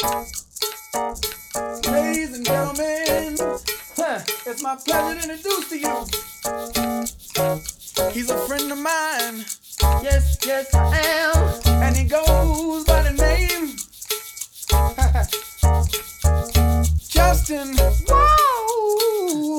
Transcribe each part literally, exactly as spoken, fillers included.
Ladies and gentlemen, huh, it's my pleasure to introduce to you. He's a friend of mine. Yes, yes, I am. And he goes by the name Justin. Whoa!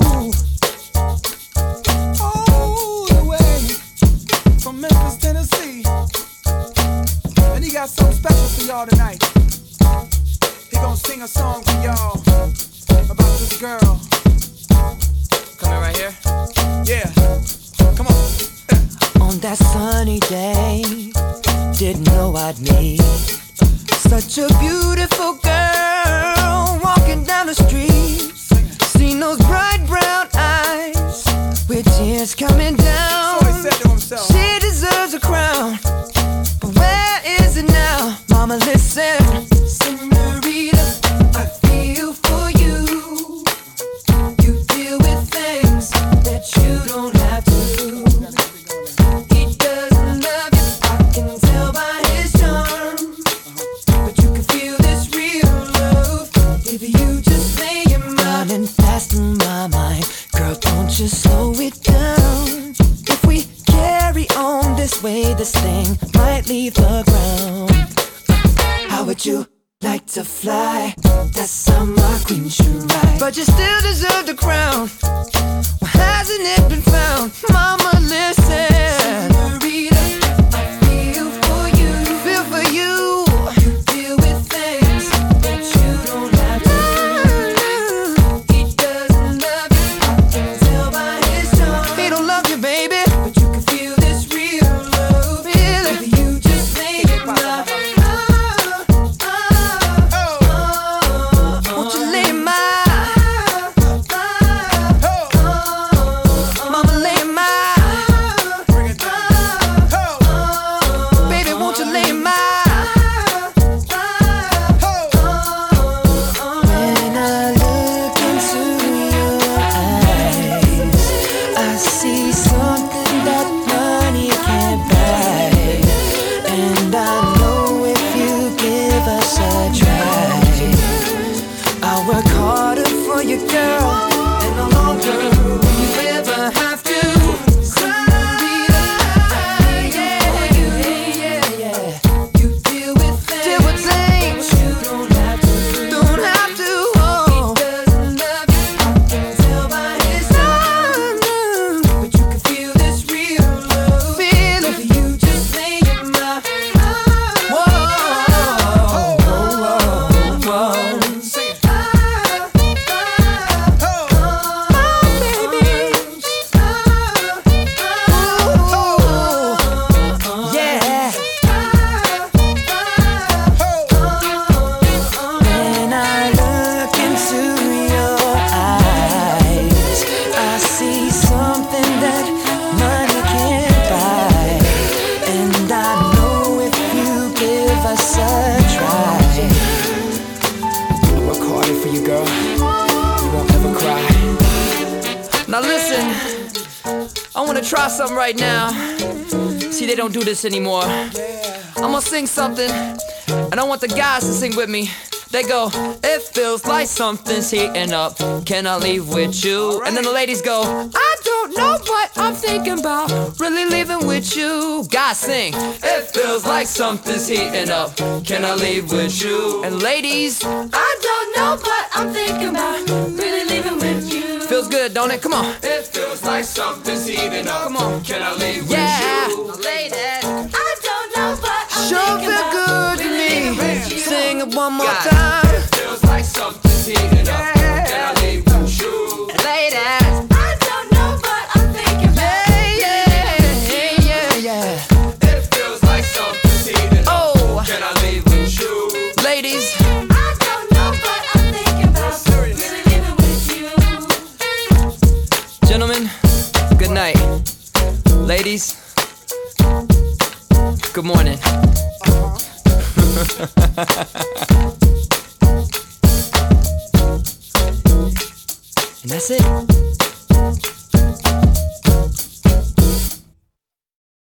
All the way from Memphis, Tennessee. And he got something special for y'all tonight. He gonna sing a song for y'all about this girl. Come in right here. Yeah. Come on. On that sunny day, didn't know I'd meet such a beautiful girl walking down the street. Seen those bright brown eyes with tears coming down. So he said to himself, she deserves a crown, but where is it now? Mama, listen, senorita, I feel for you. You deal with things that you don't have to. He doesn't love you, I can tell by his charm, but you can feel this real love if you just lay your mind and fast in my mind. Girl, don't just slow it down. If we carry on this way, this thing might leave the ground. How would you like to fly? That's how my queen should ride. But you still deserve the crown. Why hasn't it been found? Mama, listen, senorita, I feel for you. Feel for you. You deal with things that you don't have to. He doesn't love you, I can tell by his charm. He don't love you, baby, but you can feel this real love. Feel it. If you just lay it down. Won't you lay my mama, lay my baby, won't you lay my when I look into your eyes, I see something that money can't buy. And I know if you give us a try, I'll work harder for you, girl, and no longer will you ever have to. Senorita, I feel for you. Yeah, yeah. You deal with things, deal with things you don't have to. Don't have to. Oh. He doesn't love you, I can tell by his eyes, but you can feel this real love. Feel it. If you just lay your mind. Whoa, whoa, whoa, whoa. sing it. When I look into your eyes, I see something that money can't buy. And I know if you give us a try, I'll work harder for you, girl. You won't ever cry. Now listen, I wanna try something right now. See, they don't do this anymore. I'm gonna sing something, and I want the guys to sing with me. They go, it feels like something's heating up. Can I leave with you? And then the ladies go, I don't know what I'm thinking about. Really leaving with you. Guys sing, it feels like something's heating up. Can I leave with you? And ladies, I don't know what I'm thinking about. Really leaving with you. feels good, don't it? Come on. It feels like something's heating up. Come on. Can I leave Yeah. with you? Ladies, I don't know what I'm sure thinking feel about. good to Really me. leaving with you. Sing it one more God. time. It feels like something's heating up. Can I leave with you? Ladies. I don't know what I'm thinking about. Yeah, yeah, yeah, yeah. It feels like something's heating up. Oh. Can I leave with you? Ladies. I don't know what I'm thinking about. serious. Really leaving with you. Gentlemen, good night. Ladies, good morning. And that's it.